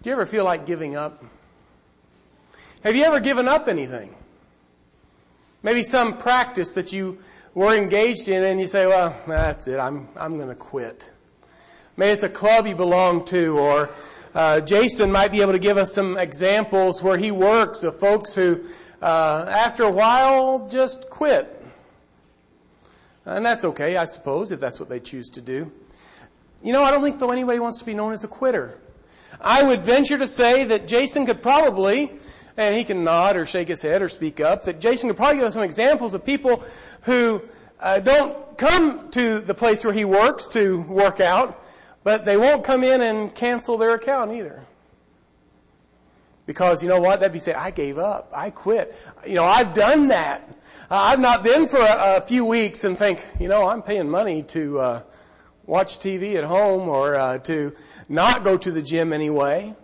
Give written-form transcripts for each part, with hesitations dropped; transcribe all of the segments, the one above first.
Do you ever feel like giving up? Have you ever given up anything? Maybe some practice that you were engaged in and you say, well, that's it, I'm going to quit. Maybe it's a club you belong to, or Jason might be able to give us some examples where he works of folks who, after a while, just quit. And that's okay, I suppose, if that's what they choose to do. You know, I don't think, though, anybody wants to be known as a quitter. I would venture to say that Jason could probably, and he can nod or shake his head or speak up, that Jason could probably give us some examples of people who don't come to the place where he works to work out, but they won't come in and cancel their account either. Because, you know what, that'd be saying, I gave up, I quit. You know, I've done that. I've not been for a few weeks and think, you know, I'm paying money to watch TV at home or to not go to the gym anyway.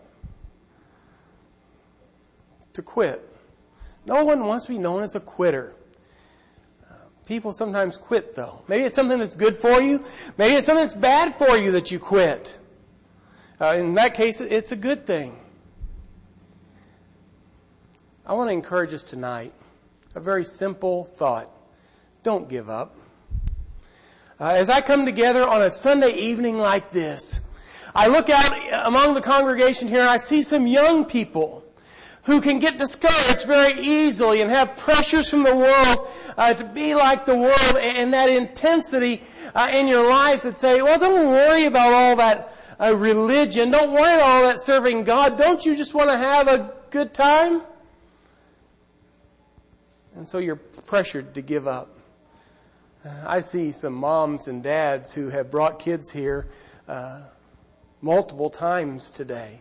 To quit. No one wants to be known as a quitter. People sometimes quit, though. Maybe it's something that's good for you. Maybe it's something that's bad for you that you quit. In that case, it's a good thing. I want to encourage us tonight. A very simple thought. Don't give up. As I come together on a Sunday evening like this, I look out among the congregation here and I see some young people who can get discouraged very easily and have pressures from the world to be like the world, and that intensity in your life that say, well, don't worry about all that religion. Don't worry about all that serving God. Don't you just want to have a good time? And so you're pressured to give up. I see some moms and dads who have brought kids here multiple times today.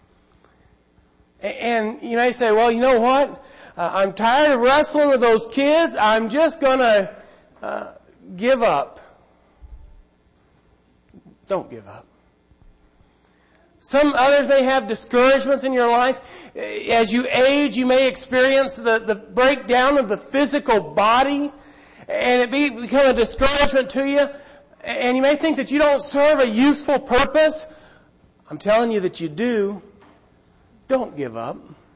And you may say, well, you know what? I'm tired of wrestling with those kids. I'm just going to give up. Don't give up. Some others may have discouragements in your life. As you age, you may experience the breakdown of the physical body, and it become a discouragement to you. And you may think that you don't serve a useful purpose. I'm telling you that you do. Don't give up.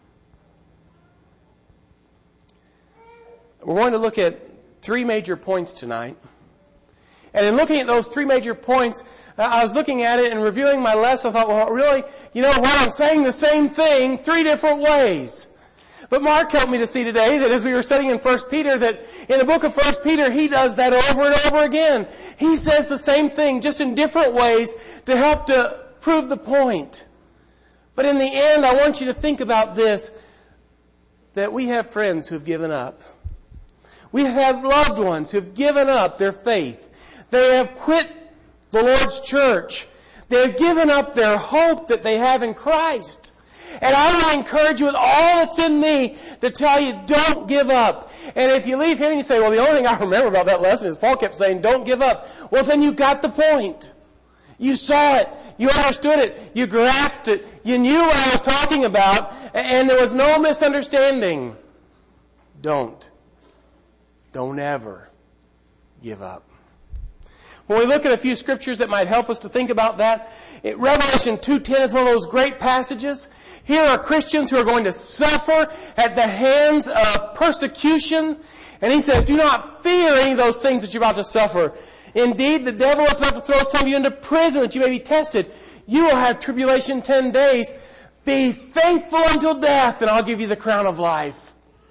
We're going to look at 3 major points tonight. And in looking at those 3 major points, I was looking at it and reviewing my lesson. I thought, well, really, you know what? I'm saying the same thing 3 different ways. But Mark helped me to see today that as we were studying in 1 Peter, that in the book of 1 Peter, he does that over and over again. He says the same thing, just in different ways to help to prove the point. But in the end, I want you to think about this, that we have friends who have given up. We have loved ones who have given up their faith. They have quit the Lord's church. They have given up their hope that they have in Christ. And I want to encourage you with all that's in me to tell you, don't give up. And if you leave here and you say, well, the only thing I remember about that lesson is Paul kept saying, don't give up. Well, then you got the point. You saw it. You understood it. You grasped it. You knew what I was talking about. And there was no misunderstanding. Don't ever give up. When we look at a few scriptures that might help us to think about that, Revelation 2:10 is one of those great passages. Here are Christians who are going to suffer at the hands of persecution. And he says, do not fear any of those things that you're about to suffer. Indeed, the devil is about to throw some of you into prison that you may be tested. You will have tribulation 10 days. Be faithful until death, and I'll give you the crown of life.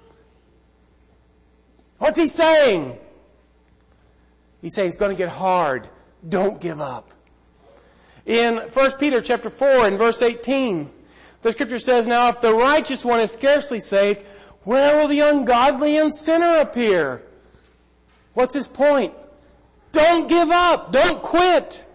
What's he saying? He's saying it's going to get hard. Don't give up. In 1 Peter chapter 4 and verse 18, the scripture says, now if the righteous one is scarcely saved, where will the ungodly and sinner appear? What's his point? Don't give up. Don't quit.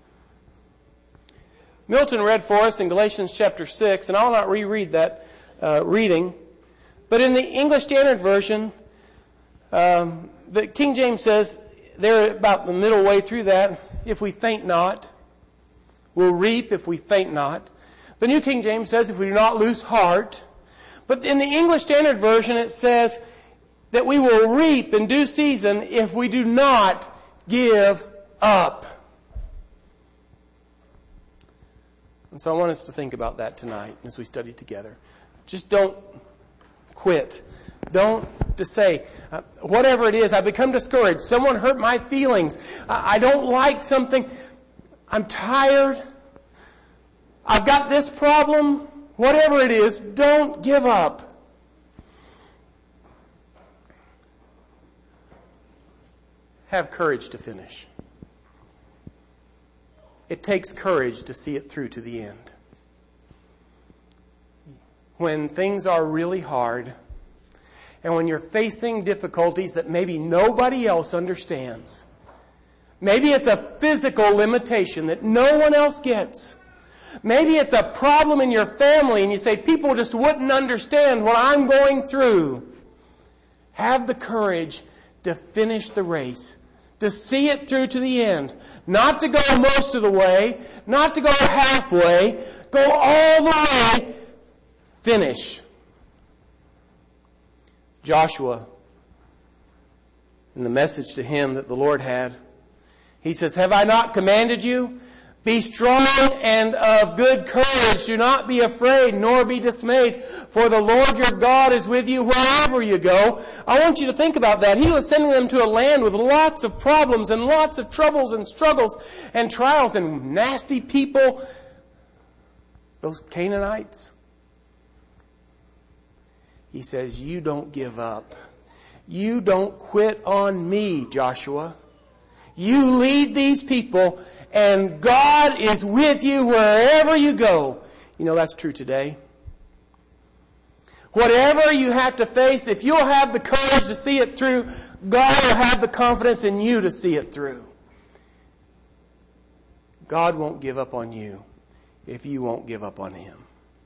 Milton read for us in Galatians chapter 6, and I'll not reread that reading. But in the English Standard Version, the King James says, there about the middle way through that, if we faint not, we'll reap if we faint not. The New King James says, if we do not lose heart. But in the English Standard Version, it says that we will reap in due season if we do not give up. And so I want us to think about that tonight as we study together. Just don't quit. Don't just say, whatever it is, I become discouraged. Someone hurt my feelings. I don't like something. I'm tired. I've got this problem. Whatever it is, don't give up. Have courage to finish. It takes courage to see it through to the end. When things are really hard, and when you're facing difficulties that maybe nobody else understands, maybe it's a physical limitation that no one else gets. Maybe it's a problem in your family and you say, people just wouldn't understand what I'm going through. Have the courage to finish the race, to see it through to the end. Not to go most of the way, not to go halfway, go all the way, finish. Joshua, in the message to him that the Lord had, he says, have I not commanded you? Be strong and of good courage. Do not be afraid, nor be dismayed, for the Lord your God is with you wherever you go. I want you to think about that. He was sending them to a land with lots of problems and lots of troubles and struggles and trials and nasty people. Those Canaanites. He says, you don't give up. You don't quit on me, Joshua. You lead these people, and God is with you wherever you go. You know, that's true today. Whatever you have to face, if you'll have the courage to see it through, God will have the confidence in you to see it through. God won't give up on you if you won't give up on Him.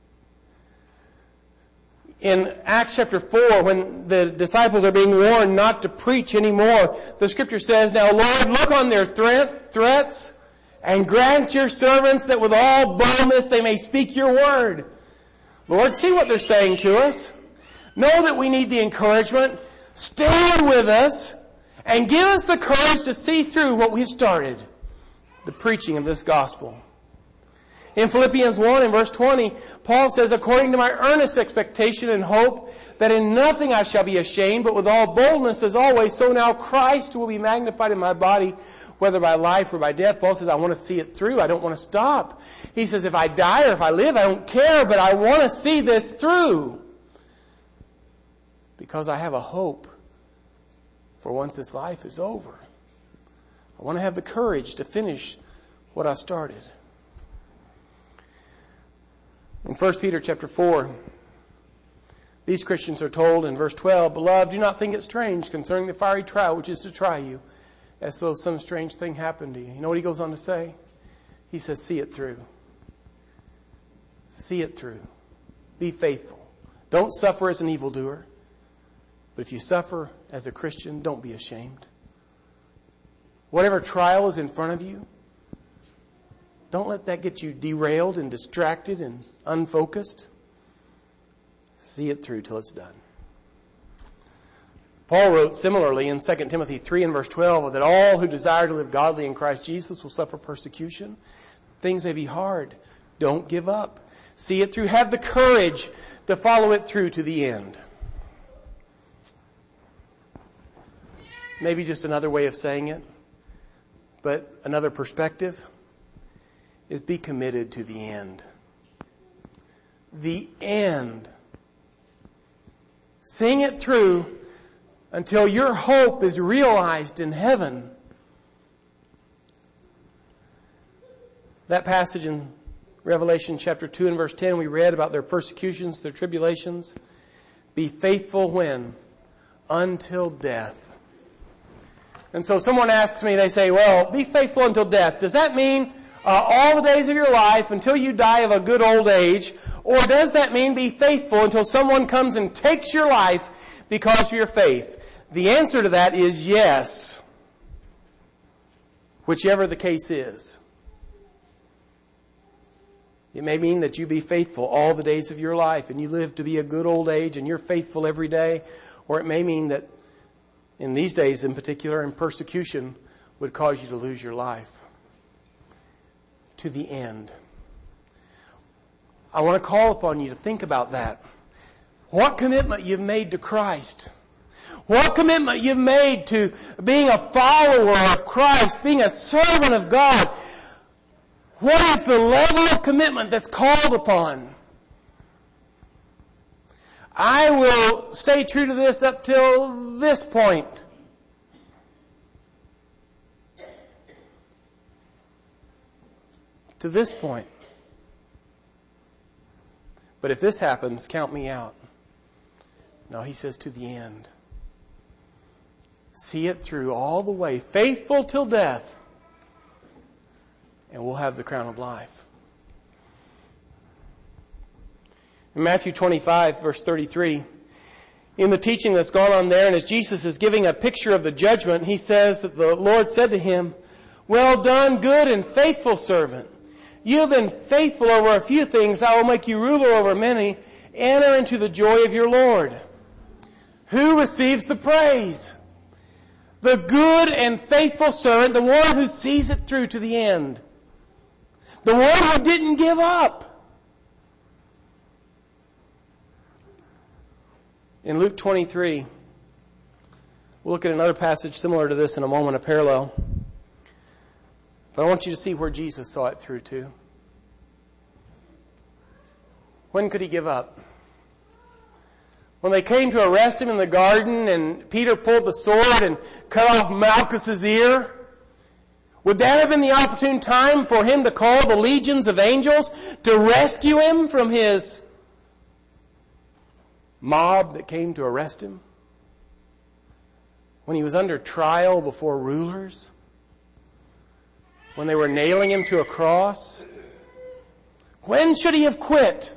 In Acts chapter 4, when the disciples are being warned not to preach anymore, the scripture says, now Lord, look on their threats and grant your servants that with all boldness they may speak your word. Lord, see what they're saying to us. Know that we need the encouragement. Stand with us and give us the courage to see through what we've started, the preaching of this gospel. In Philippians 1 and verse 20, Paul says, according to my earnest expectation and hope, that in nothing I shall be ashamed, but with all boldness as always, so now Christ will be magnified in my body, whether by life or by death. Paul says, I want to see it through. I don't want to stop. He says, if I die or if I live, I don't care, but I want to see this through. Because I have a hope for once this life is over. I want to have the courage to finish what I started. In 1 Peter chapter 4, these Christians are told in verse 12, Beloved, do not think it strange concerning the fiery trial which is to try you, as though some strange thing happened to you. You know what he goes on to say? He says, see it through. See it through. Be faithful. Don't suffer as an evildoer. But if you suffer as a Christian, don't be ashamed. Whatever trial is in front of you, don't let that get you derailed and distracted and unfocused. See it through till it's done. Paul wrote similarly in 2 Timothy 3 and verse 12 that all who desire to live godly in Christ Jesus will suffer persecution. Things may be hard. Don't give up. See it through. Have the courage to follow it through to the end. Maybe just another way of saying it, but another perspective is be committed to the end. The end. Sing it through until your hope is realized in heaven. That passage in Revelation chapter 2 and verse 10, we read about their persecutions, their tribulations. Be faithful when? Until death. And so someone asks me, they say, well, be faithful until death. Does that mean all the days of your life until you die of a good old age? Or does that mean be faithful until someone comes and takes your life because of your faith? The answer to that is yes. Whichever the case is. It may mean that you be faithful all the days of your life and you live to be a good old age and you're faithful every day. Or it may mean that in these days in particular, in persecution would cause you to lose your life. To the end. I want to call upon you to think about that. What commitment you've made to Christ. What commitment you've made to being a follower of Christ, being a servant of God. What is the level of commitment that's called upon? I will stay true to this up till this point. To this point. But if this happens, count me out. No, he says to the end. See it through all the way, faithful till death, and we'll have the crown of life. In Matthew 25, verse 33, in the teaching that's gone on there, and as Jesus is giving a picture of the judgment, he says that the Lord said to him, "Well done, good and faithful servant. You have been faithful over a few things. I will make you ruler over many. Enter into the joy of your Lord." Who receives the praise? The good and faithful servant, the one who sees it through to the end. The one who didn't give up. In Luke 23, we'll look at another passage similar to this in a moment, a parallel. But I want you to see where Jesus saw it through to. When could he give up? When they came to arrest him in the garden and Peter pulled the sword and cut off Malchus's ear, would that have been the opportune time for him to call the legions of angels to rescue him from his mob that came to arrest him? When he was under trial before rulers? When they were nailing him to a cross? When should he have quit?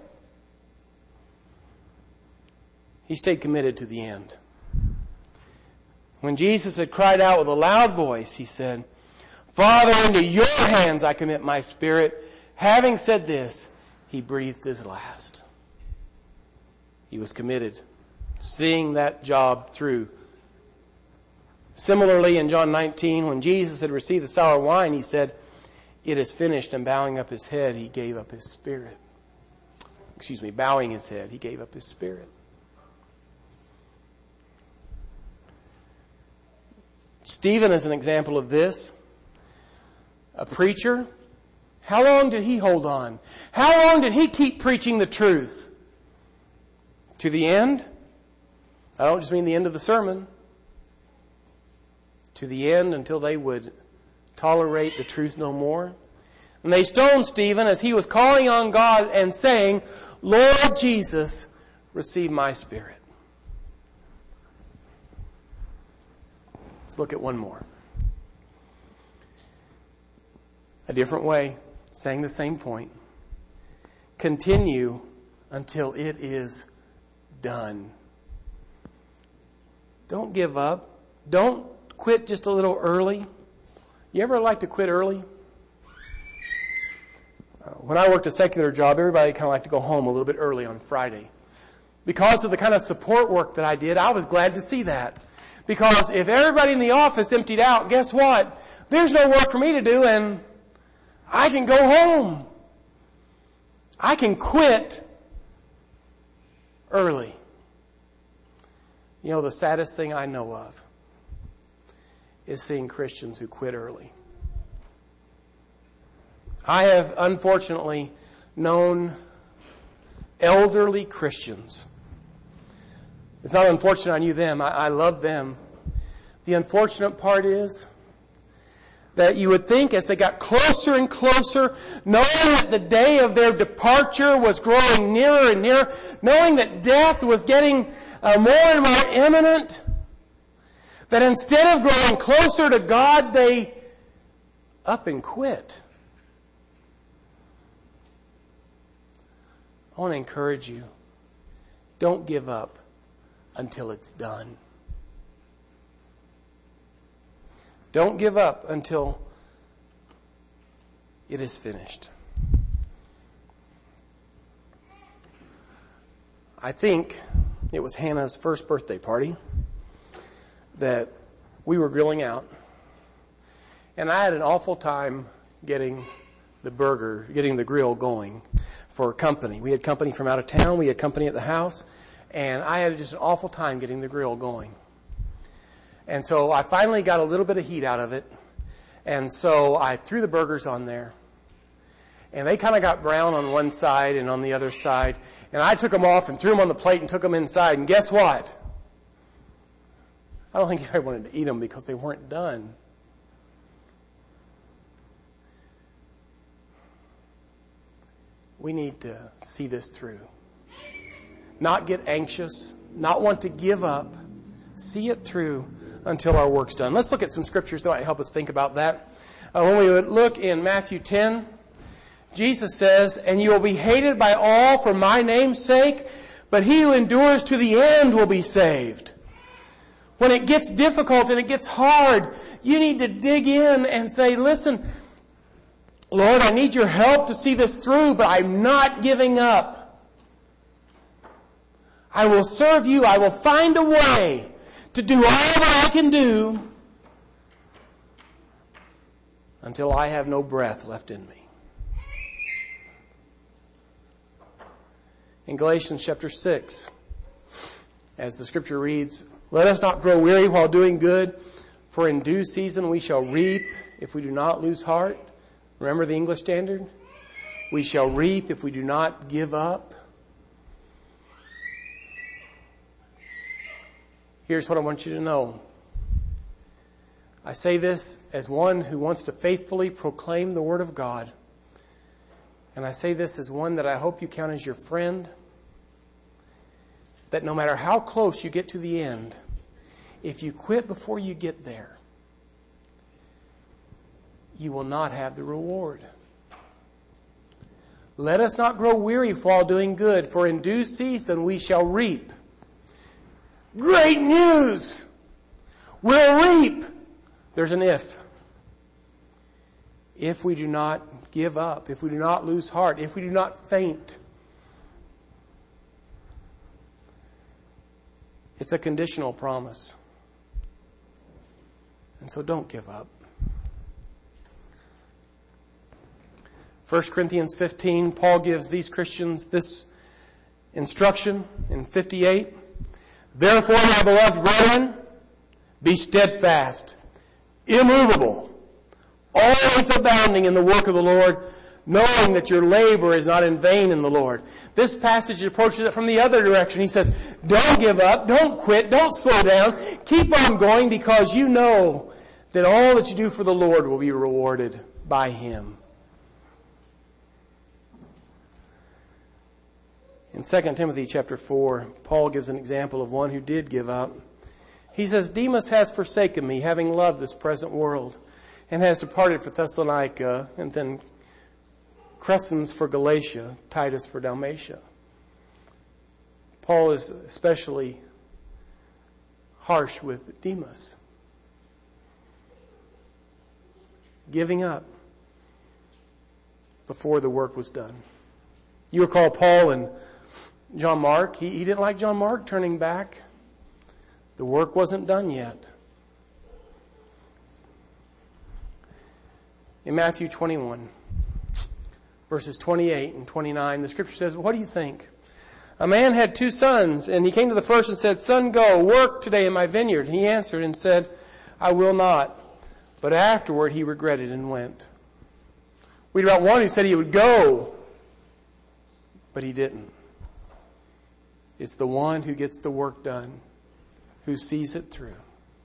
He stayed committed to the end. When Jesus had cried out with a loud voice, he said, "Father, into your hands I commit my spirit." Having said this, he breathed his last. He was committed, seeing that job through. Similarly, in John 19, when Jesus had received the sour wine, he said, "It is finished," and bowing up his head, he gave up his spirit. Bowing his head, he gave up his spirit. Stephen is an example of this. A preacher. How long did he hold on? How long did he keep preaching the truth? To the end? I don't just mean the end of the sermon. To the end until they would tolerate the truth no more. And they stoned Stephen as he was calling on God and saying, "Lord Jesus, receive my spirit." Let's look at one more. A different way, saying the same point. Continue until it is done. Don't give up. Don't quit just a little early. You ever like to quit early? When I worked a secular job, everybody kind of liked to go home a little bit early on Friday. Because of the kind of support work that I did, I was glad to see that. Because if everybody in the office emptied out, guess what? There's no work for me to do and I can go home. I can quit early. You know, the saddest thing I know of is seeing Christians who quit early. I have unfortunately known elderly Christians. It's not unfortunate I knew them. I love them. The unfortunate part is that you would think as they got closer and closer, knowing that the day of their departure was growing nearer and nearer, knowing that death was getting more and more imminent, that instead of growing closer to God, they up and quit. I want to encourage you. Don't give up until it's done. Don't give up until it is finished. I think it was Hannah's first birthday party that we were grilling out. And I had an awful time getting getting the grill going for company. We had company from out of town. We had company at the house. And I had just an awful time getting the grill going. And so I finally got a little bit of heat out of it. And so I threw the burgers on there. And they kind of got brown on one side and on the other side. And I took them off and threw them on the plate and took them inside. And guess what? I don't think anybody wanted to eat them because they weren't done. We need to see this through. Not get anxious, not want to give up. See it through until our work's done. Let's look at some scriptures that might help us think about that. When we would look in Matthew 10, Jesus says, "And you will be hated by all for my name's sake, but he who endures to the end will be saved." When it gets difficult and it gets hard, you need to dig in and say, "Listen, Lord, I need your help to see this through, but I'm not giving up. I will serve you. I will find a way to do all that I can do until I have no breath left in me." In Galatians chapter 6, as the scripture reads, "Let us not grow weary while doing good, for in due season we shall reap if we do not lose heart." Remember the English Standard? We shall reap if we do not give up. Here's what I want you to know. I say this as one who wants to faithfully proclaim the Word of God. And I say this as one that I hope you count as your friend. That no matter how close you get to the end, if you quit before you get there, you will not have the reward. Let us not grow weary while doing good, for in due season we shall reap. Great news! We'll reap. There's an if. If we do not give up, if we do not lose heart, if we do not faint. It's a conditional promise. And so don't give up. 1 Corinthians 15, Paul gives these Christians this instruction in 58. "Therefore, my beloved brethren, be steadfast, immovable, always abounding in the work of the Lord, knowing that your labor is not in vain in the Lord." This passage approaches it from the other direction. He says, don't give up, don't quit, don't slow down, keep on going, because you know that all that you do for the Lord will be rewarded by Him. In 2 Timothy chapter 4, Paul gives an example of one who did give up. He says, "Demas has forsaken me, having loved this present world, and has departed for Thessalonica, and then Crescens for Galatia, Titus for Dalmatia." Paul is especially harsh with Demas. Giving up before the work was done. You recall Paul and John Mark. He didn't like John Mark turning back. The work wasn't done yet. In Matthew 21, verses 28 and 29, the scripture says, "What do you think? A man had 2 sons, and he came to the first and said, 'Son, go, work today in my vineyard.' And he answered and said, 'I will not.' But afterward he regretted and went." We read about one who said he would go, but he didn't. It's the one who gets the work done, who sees it through.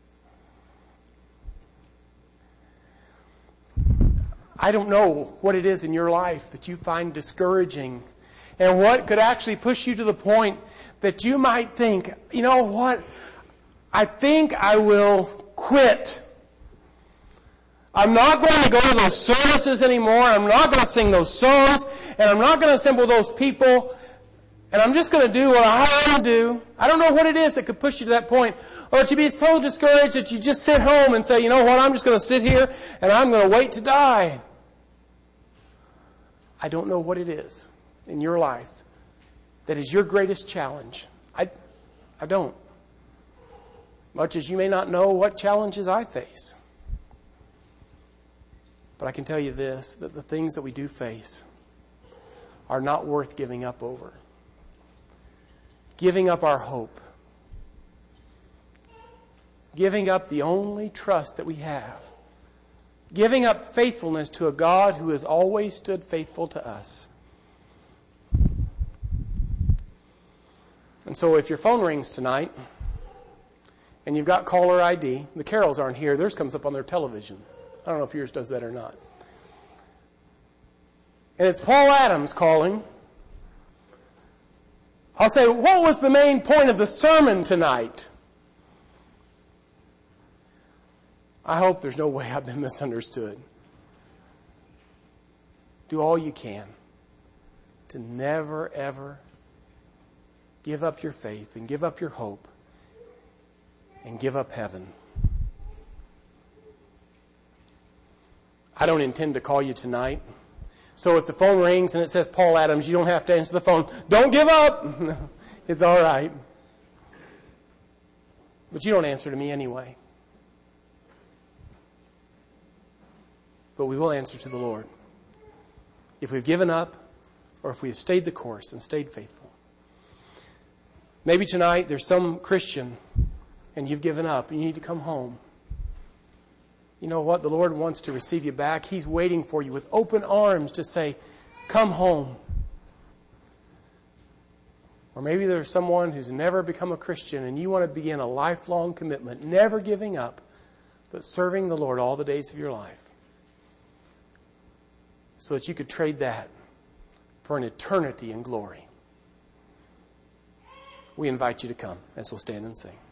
I don't know what it is in your life that you find discouraging, and what could actually push you to the point that you might think, "You know what? I think I will quit. I'm not going to go to those services anymore. I'm not going to sing those songs, and I'm not going to assemble those people. And I'm just going to do what I want to do." I don't know what it is that could push you to that point. Or that you be so discouraged that you just sit home and say, "You know what, I'm just going to sit here and I'm going to wait to die." I don't know what it is in your life that is your greatest challenge. I don't. Much as you may not know what challenges I face. But I can tell you this, that the things that we do face are not worth giving up over. Giving up our hope. Giving up the only trust that we have. Giving up faithfulness to a God who has always stood faithful to us. And so if your phone rings tonight and you've got caller ID, the Carols aren't here, theirs comes up on their television. I don't know if yours does that or not. And it's Paul Adams calling. I'll say, what was the main point of the sermon tonight? I hope there's no way I've been misunderstood. Do all you can to never, ever give up your faith and give up your hope and give up heaven. I don't intend to call you tonight. So if the phone rings and it says Paul Adams, you don't have to answer the phone. Don't give up. No, it's all right. But you don't answer to me anyway. But we will answer to the Lord. If we've given up or if we've stayed the course and stayed faithful. Maybe tonight there's some Christian and you've given up and you need to come home. You know what? The Lord wants to receive you back. He's waiting for you with open arms to say, come home. Or maybe there's someone who's never become a Christian and you want to begin a lifelong commitment, never giving up, but serving the Lord all the days of your life. So that you could trade that for an eternity in glory. We invite you to come as we'll stand and sing.